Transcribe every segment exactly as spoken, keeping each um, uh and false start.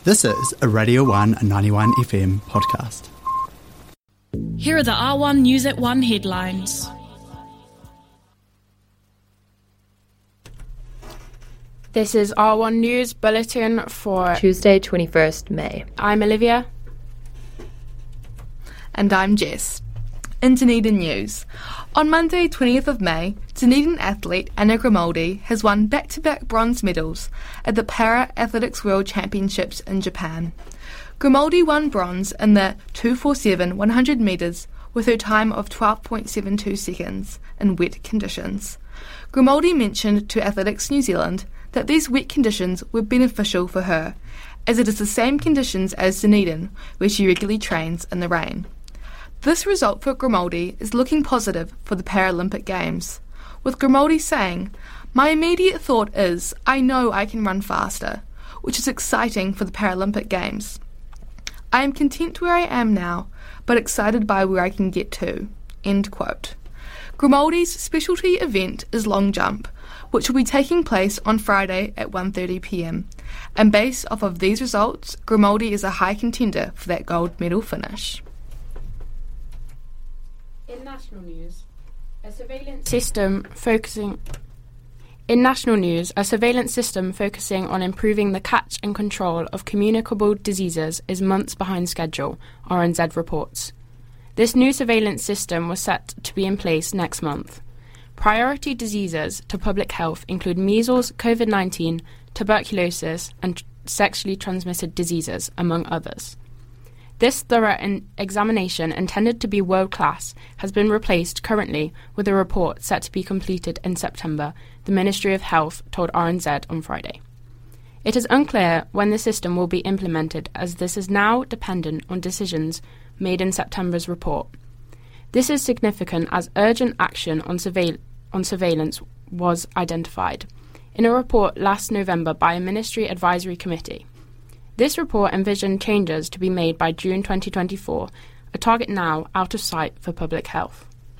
This is a Radio one ninety-one F M podcast. Here are the R one News at one headlines. This is R one News Bulletin for Tuesday, twenty-first May. I'm Olivia. And I'm Jess. In Dunedin news, on Monday, twentieth of May, Dunedin athlete Anna Grimaldi has won back-to-back bronze medals at the Para Athletics World Championships in Japan. Grimaldi won bronze in the two forty-seven one hundred metres with her time of twelve point seven two seconds in wet conditions. Grimaldi mentioned to Athletics New Zealand that these wet conditions were beneficial for her, as it is the same conditions as Dunedin, where she regularly trains in the rain. This result for Grimaldi is looking positive for the Paralympic Games, with Grimaldi saying, "My immediate thought is, I know I can run faster, which is exciting for the Paralympic Games. I am content where I am now, but excited by where I can get to." End quote. Grimaldi's specialty event is long jump, which will be taking place on Friday at one thirty p m, and based off of these results, Grimaldi is a high contender for that gold medal finish. In national news, a surveillance system focusing In national news, a surveillance system focusing on improving the catch and control of communicable diseases is months behind schedule, R N Z reports. This new surveillance system was set to be in place next month. Priority diseases to public health include measles, COVID nineteen, tuberculosis, and sexually transmitted diseases, among others. This thorough in- examination, intended to be world-class, has been replaced currently with a report set to be completed in September, the Ministry of Health told R N Z on Friday. It is unclear when the system will be implemented, as this is now dependent on decisions made in September's report. This is significant as urgent action on, surveil- on surveillance was identified in a report last November by a Ministry Advisory Committee. This report envisioned changes to be made by June twenty twenty-four, a target now out of sight for public health.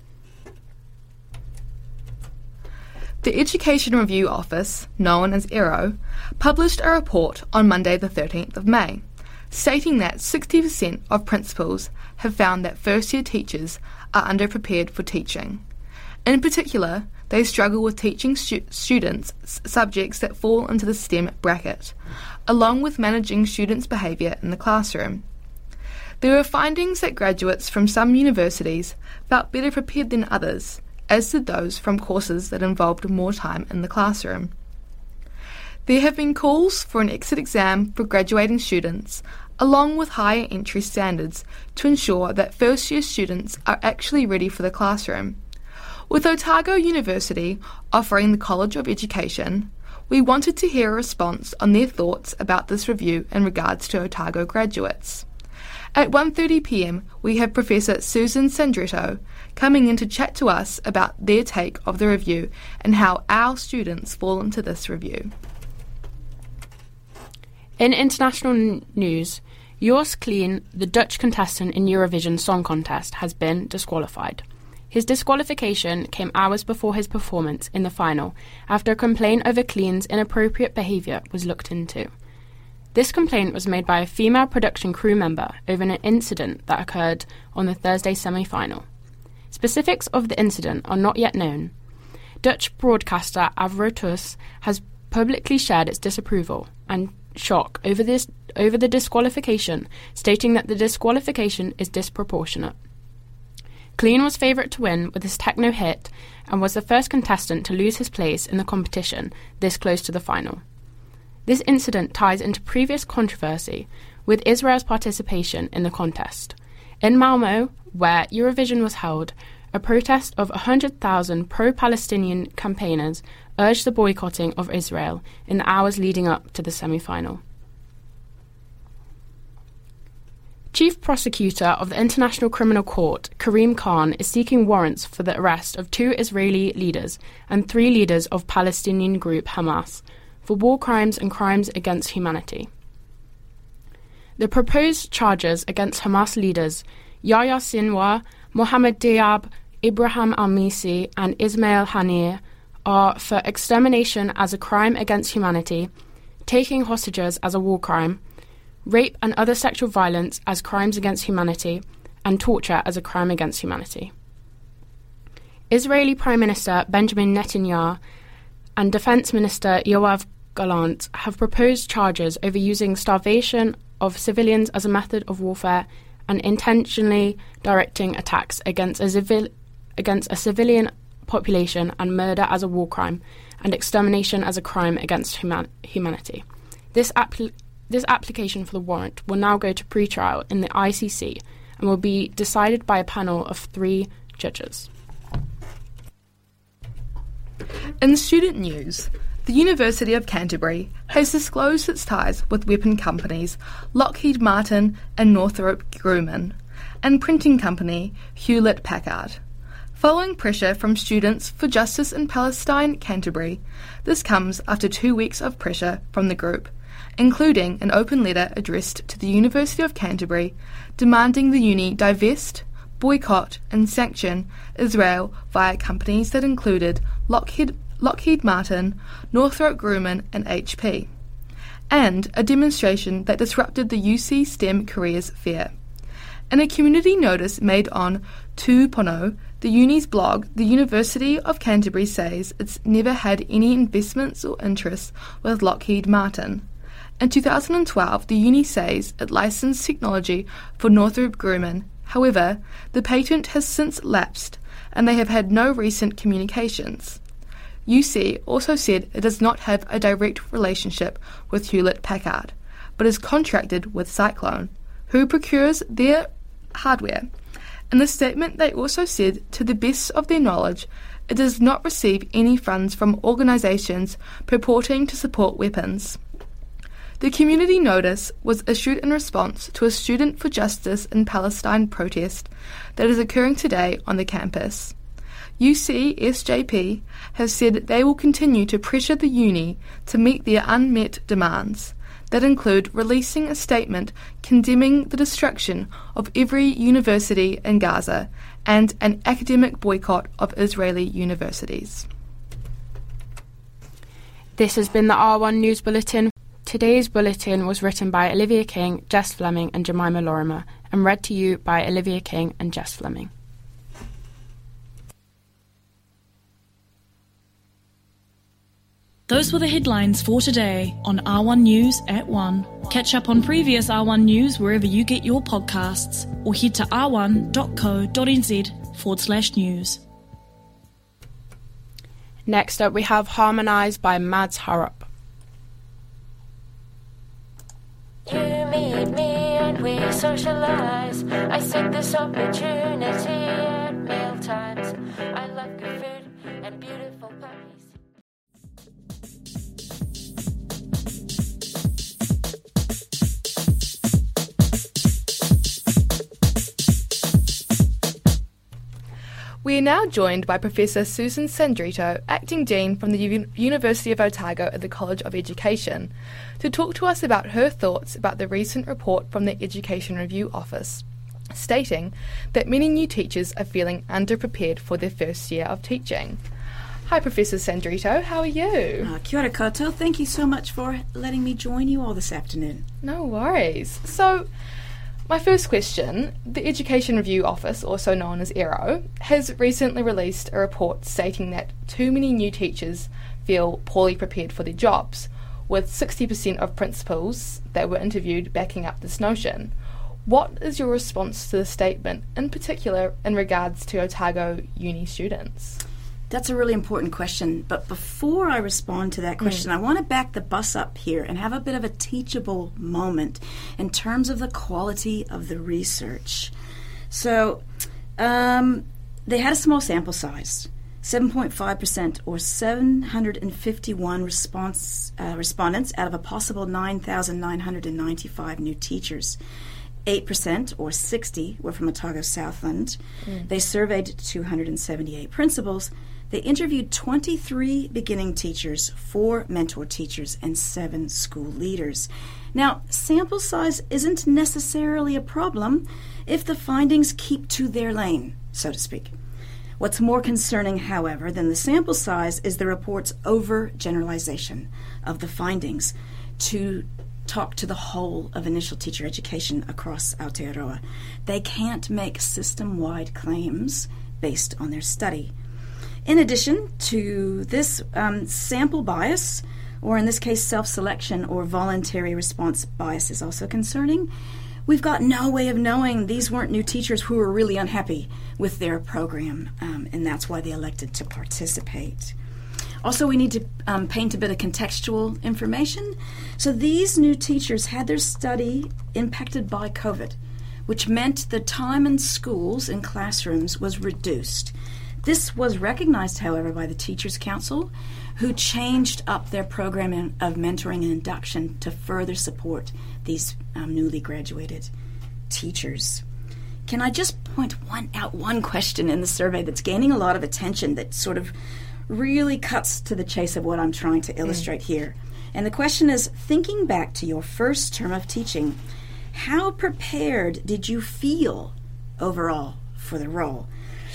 The Education Review Office, known as E R O, published a report on Monday the thirteenth of May, stating that sixty percent of principals have found that first-year teachers are underprepared for teaching. In particular, they struggle with teaching stu- students subjects that fall into the STEM bracket, along with managing students' behaviour in the classroom. There were findings that graduates from some universities felt better prepared than others, as did those from courses that involved more time in the classroom. There have been calls for an exit exam for graduating students, along with higher entry standards to ensure that first-year students are actually ready for the classroom. With Otago University offering the College of Education, we wanted to hear a response on their thoughts about this review in regards to Otago graduates. At one thirty p m, we have Professor Susan Sandretto coming in to chat to us about their take of the review and how our students fall into this review. In international n- news, Joost Klein, the Dutch contestant in Eurovision Song Contest, has been disqualified. His disqualification came hours before his performance in the final, after a complaint over Klein's inappropriate behaviour was looked into. This complaint was made by a female production crew member over an incident that occurred on the Thursday semi-final. Specifics of the incident are not yet known. Dutch broadcaster Avrotus has publicly shared its disapproval and shock over this over the disqualification, stating that the disqualification is disproportionate. Klein was favourite to win with his techno hit and was the first contestant to lose his place in the competition this close to the final. This incident ties into previous controversy with Israel's participation in the contest. In Malmö, where Eurovision was held, a protest of one hundred thousand pro-Palestinian campaigners urged the boycotting of Israel in the hours leading up to the semi-final. Chief Prosecutor of the International Criminal Court, Karim Khan, is seeking warrants for the arrest of two Israeli leaders and three leaders of Palestinian group Hamas for war crimes and crimes against humanity. The proposed charges against Hamas leaders Yahya Sinwar, Mohammed Diab, Ibrahim al-Misi and Ismail Haniyeh are for extermination as a crime against humanity, taking hostages as a war crime, rape and other sexual violence as crimes against humanity, and torture as a crime against humanity. Israeli Prime Minister Benjamin Netanyahu and Defense Minister Yoav Gallant have proposed charges over using starvation of civilians as a method of warfare and intentionally directing attacks against a, civil- against a civilian population and murder as a war crime and extermination as a crime against human- humanity. This, appli- this application for the warrant will now go to pre-trial in the I C C and will be decided by a panel of three judges. In student news, the University of Canterbury has disclosed its ties with weapon companies Lockheed Martin and Northrop Grumman and printing company Hewlett-Packard. Following pressure from Students for Justice in Palestine Canterbury, this comes after two weeks of pressure from the group, including an open letter addressed to the University of Canterbury demanding the uni divest, boycott and sanction Israel via companies that included Lockheed, Lockheed Martin, Northrop Grumman and H P, and a demonstration that disrupted the U C STEM Careers Fair. In a community notice made on two Pono, the uni's blog, the University of Canterbury says it's never had any investments or interests with Lockheed Martin. In two thousand twelve, the uni says it licensed technology for Northrop Grumman. However, the patent has since lapsed, and they have had no recent communications. U C also said it does not have a direct relationship with Hewlett-Packard, but is contracted with Cyclone, who procures their hardware. In the statement, they also said, to the best of their knowledge, it does not receive any funds from organisations purporting to support weapons. The community notice was issued in response to a Student for Justice in Palestine protest that is occurring today on the campus. U C S J P has said they will continue to pressure the uni to meet their unmet demands that include releasing a statement condemning the destruction of every university in Gaza and an academic boycott of Israeli universities. This has been the R one News Bulletin. Today's bulletin was written by Olivia King, Jess Fleming and Jemima Lorimer and read to you by Olivia King and Jess Fleming. Those were the headlines for today on R one News at one. Catch up on previous R one News wherever you get your podcasts or head to r one dot co dot n z forward slash news. Next up we have Harmonise by Mads Harop. You meet me and we socialise. I seek this opportunity at meal times. I love good food and beautiful puppies. We are now joined by Professor Susan Sandrito, Acting Dean from the U- University of Otago at the College of Education, to talk to us about her thoughts about the recent report from the Education Review Office, stating that many new teachers are feeling underprepared for their first year of teaching. Hi, Professor Sandrito, how are you? Uh, kia ora koutou. Thank you so much for letting me join you all this afternoon. No worries. So, my first question, the Education Review Office, also known as E R O, has recently released a report stating that too many new teachers feel poorly prepared for their jobs, with sixty percent of principals that were interviewed backing up this notion. What is your response to the statement, in particular in regards to Otago uni students? That's a really important question, but before I respond to that question, mm. I want to back the bus up here and have a bit of a teachable moment in terms of the quality of the research. So, um, they had a small sample size, seven point five percent or seven hundred fifty-one response, uh, respondents out of a possible nine thousand nine hundred ninety-five new teachers. eight percent, or sixty, were from Otago Southland. Mm. They surveyed two hundred seventy-eight principals. They interviewed twenty-three beginning teachers, four mentor teachers, and seven school leaders. Now, sample size isn't necessarily a problem if the findings keep to their lane, so to speak. What's more concerning, however, than the sample size is the report's overgeneralization of the findings to talk to the whole of initial teacher education across Aotearoa. They can't make system-wide claims based on their study. In addition to this, um, sample bias, or in this case self-selection or voluntary response bias, is also concerning. We've got no way of knowing these weren't new teachers who were really unhappy with their program, um, and that's why they elected to participate. Also, we need to um, paint a bit of contextual information. So these new teachers had their study impacted by COVID, which meant the time in schools and classrooms was reduced. This was recognized, however, by the Teachers Council, who changed up their program of mentoring and induction to further support these um, newly graduated teachers. Can I just point one out one question in the survey that's gaining a lot of attention that sort of really cuts to the chase of what I'm trying to illustrate mm. here? And the question is, thinking back to your first term of teaching, how prepared did you feel overall for the role?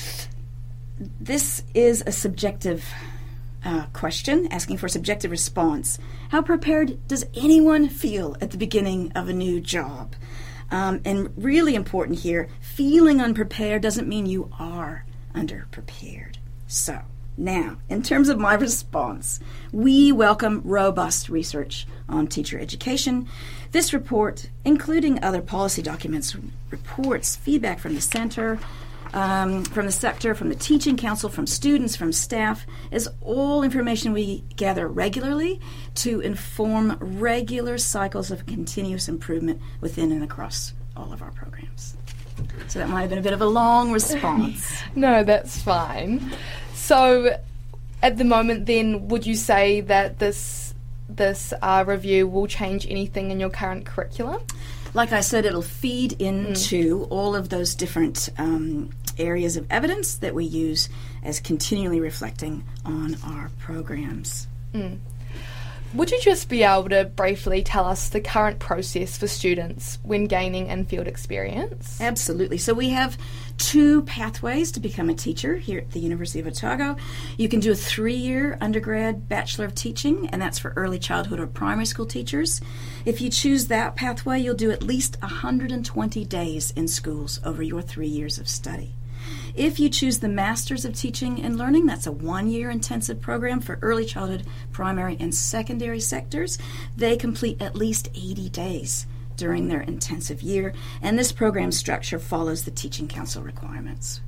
This is a subjective uh, question, asking for a subjective response. How prepared does anyone feel at the beginning of a new job? Um, and really important here, feeling unprepared doesn't mean you are underprepared. So, now, in terms of my response, we welcome robust research on teacher education. This report, including other policy documents, reports, feedback from the center, um, from the sector, from the Teaching Council, from students, from staff, is all information we gather regularly to inform regular cycles of continuous improvement within and across all of our programs. So that might have been a bit of a long response. No, that's fine. So, at the moment, then, would you say that this this uh, review will change anything in your current curriculum? Like I said, it'll feed into mm. all of those different um, areas of evidence that we use as continually reflecting on our programs. Mm. Would you just be able to briefly tell us the current process for students when gaining in-field experience? Absolutely. So we have two pathways to become a teacher here at the University of Otago. You can do a three-year undergrad Bachelor of Teaching, and that's for early childhood or primary school teachers. If you choose that pathway, you'll do at least one hundred twenty days in schools over your three years of study. If you choose the Masters of Teaching and Learning, that's a one-year intensive program for early childhood, primary, and secondary sectors. They complete at least eighty days during their intensive year, and this program structure follows the Teaching Council requirements.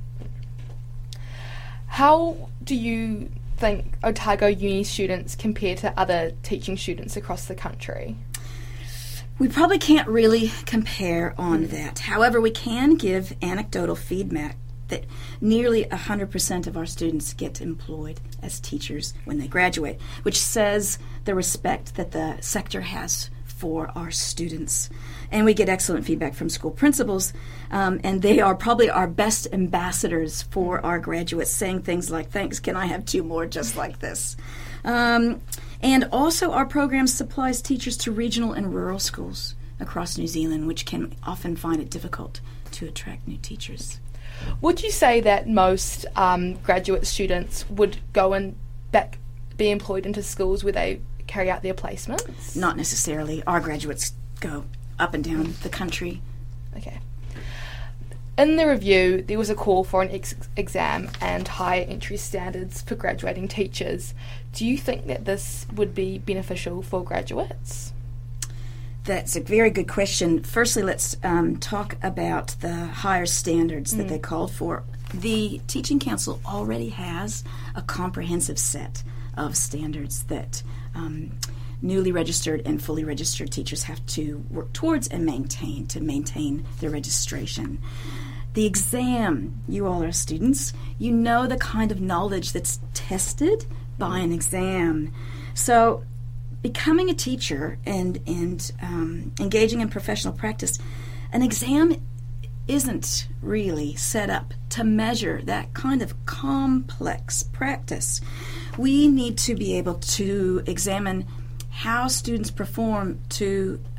How do you think Otago Uni students compare to other teaching students across the country? We probably can't really compare on that. However, we can give anecdotal feedback that nearly one hundred percent of our students get employed as teachers when they graduate, which says the respect that the sector has for our students. And we get excellent feedback from school principals, um, and they are probably our best ambassadors for our graduates, saying things like, thanks, can I have two more just like this? Um, and also our program supplies teachers to regional and rural schools across New Zealand, which can often find it difficult to attract new teachers. Would you say that most um, graduate students would go and back be employed into schools where they carry out their placements? Not necessarily. Our graduates go up and down the country. Okay. In the review, there was a call for an ex- exam and higher entry standards for graduating teachers. Do you think that this would be beneficial for graduates? That's a very good question. Firstly, let's um, talk about the higher standards that mm. they called for. The Teaching Council already has a comprehensive set of standards that um, newly registered and fully registered teachers have to work towards and maintain to maintain their registration. The exam, you all are students, you know the kind of knowledge that's tested by an exam. So becoming a teacher and, and um, engaging in professional practice, an exam isn't really set up to measure that kind of complex practice. We need to be able to examine how students perform to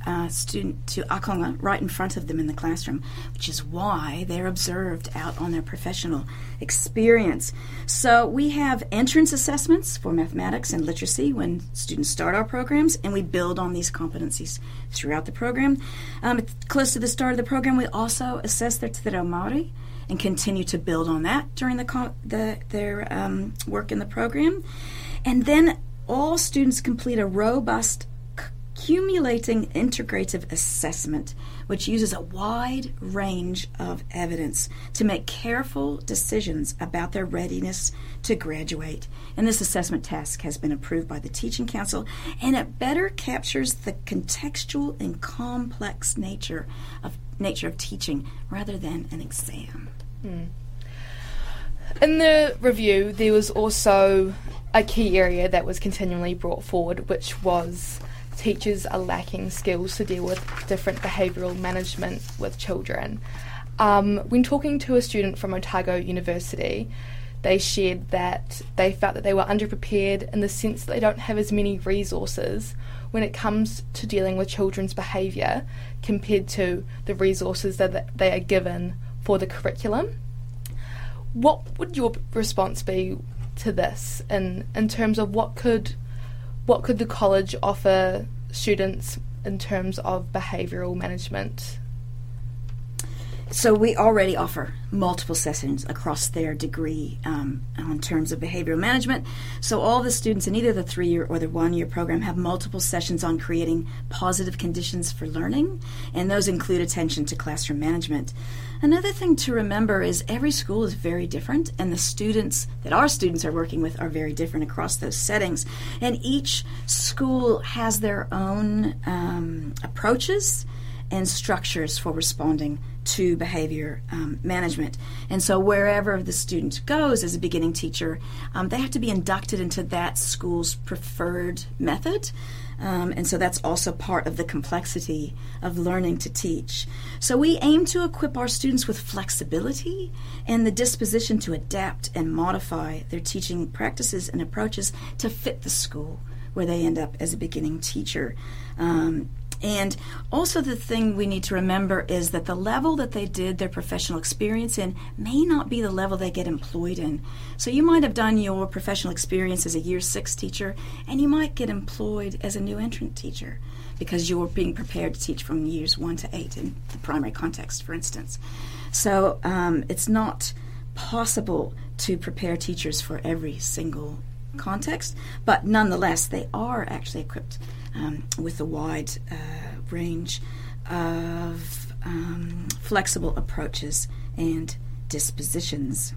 uh, student to akonga right in front of them in the classroom, which is why they're observed out on their professional experience. So we have entrance assessments for mathematics and literacy when students start our programs, and we build on these competencies throughout the program. Um, close to the start of the program, we also assess their Te Reo Māori and continue to build on that during the, co- the their um, work in the program. And then all students complete a robust accumulating integrative assessment, which uses a wide range of evidence to make careful decisions about their readiness to graduate. And this assessment task has been approved by the Teaching Council, and it better captures the contextual and complex nature of nature of teaching rather than an exam. Mm. In the review, there was also a key area that was continually brought forward, which was teachers are lacking skills to deal with different behavioural management with children. Um, when talking to a student from Otago University, they shared that they felt that they were underprepared in the sense that they don't have as many resources when it comes to dealing with children's behaviour compared to the resources that they are given for the curriculum. What would your response be to this in, in terms of what could what could the college offer students in terms of behavioural management? So we already offer multiple sessions across their degree um, in terms of behavioral management. So all the students in either the three-year or the one-year program have multiple sessions on creating positive conditions for learning, and those include attention to classroom management. Another thing to remember is every school is very different, and the students that our students are working with are very different across those settings. And each school has their own um, approaches and structures for responding to behavior um, management. And so wherever the student goes as a beginning teacher, um, they have to be inducted into that school's preferred method. Um, and so that's also part of the complexity of learning to teach. So we aim to equip our students with flexibility and the disposition to adapt and modify their teaching practices and approaches to fit the school where they end up as a beginning teacher. Um, And also the thing we need to remember is that the level that they did their professional experience in may not be the level they get employed in. So you might have done your professional experience as a year six teacher, and you might get employed as a new entrant teacher because you're being prepared to teach from years one to eight in the primary context, for instance. So um, it's not possible to prepare teachers for every single context, but nonetheless they are actually equipped um, with a wide uh, range of um, flexible approaches and dispositions.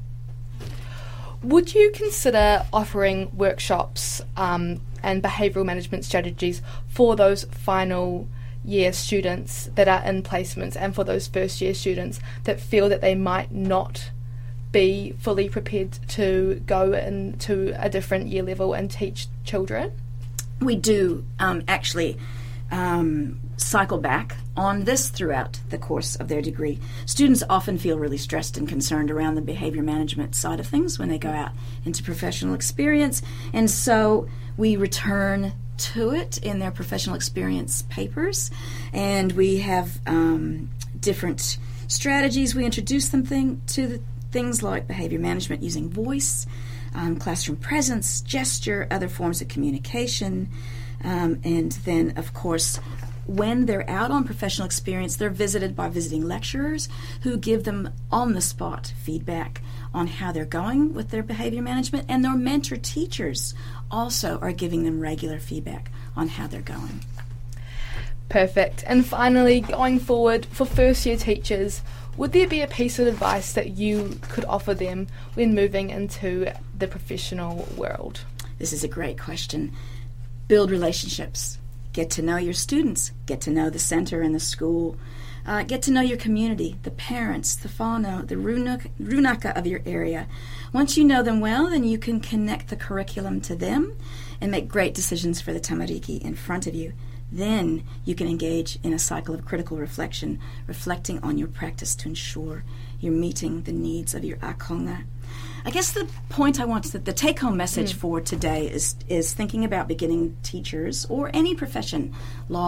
Would you consider offering workshops um, and behavioural management strategies for those final year students that are in placements and for those first year students that feel that they might not be fully prepared to go into a different year level and teach children? We do um, actually um, cycle back on this throughout the course of their degree. Students often feel really stressed and concerned around the behavior management side of things when they go out into professional experience, and so we return to it in their professional experience papers, and we have um, different strategies. We introduce them thing, to the things like behavior management using voice, um, classroom presence, gesture, other forms of communication, um, and then, of course, when they're out on professional experience, they're visited by visiting lecturers who give them on-the-spot feedback on how they're going with their behavior management, and their mentor teachers also are giving them regular feedback on how they're going. Perfect. And finally, going forward, for first-year teachers, would there be a piece of advice that you could offer them when moving into the professional world? This is a great question. Build relationships. Get to know your students. Get to know the center and the school. Uh, get to know your community, the parents, the whānau, the runaka of your area. Once you know them well, then you can connect the curriculum to them and make great decisions for the tamariki in front of you. Then you can engage in a cycle of critical reflection, reflecting on your practice to ensure you're meeting the needs of your akonga. I guess the point I want to, the take-home message mm. for today is is thinking about beginning teachers or any profession, law,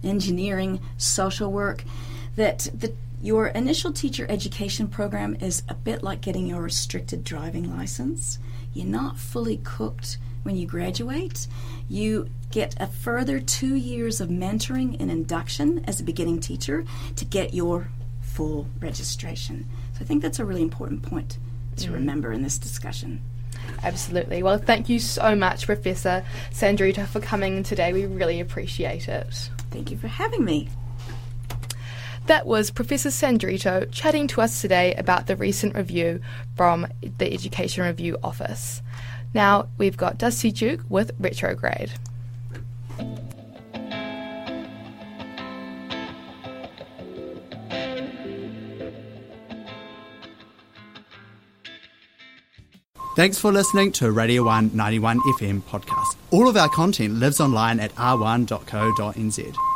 engineering, social work, that the, your initial teacher education program is a bit like getting your restricted driving license. You're not fully cooked when you graduate. You get a further two years of mentoring and induction as a beginning teacher to get your full registration. So I think that's a really important point to mm. remember in this discussion. Absolutely. Well, thank you so much, Professor Sandrito, for coming today. We really appreciate it. Thank you for having me. That was Professor Sandrito chatting to us today about the recent review from the Education Review Office. Now we've got Dusty Duke with Retrograde. Thanks for listening to Radio one ninety-one F M podcast. All of our content lives online at r one dot co dot n z.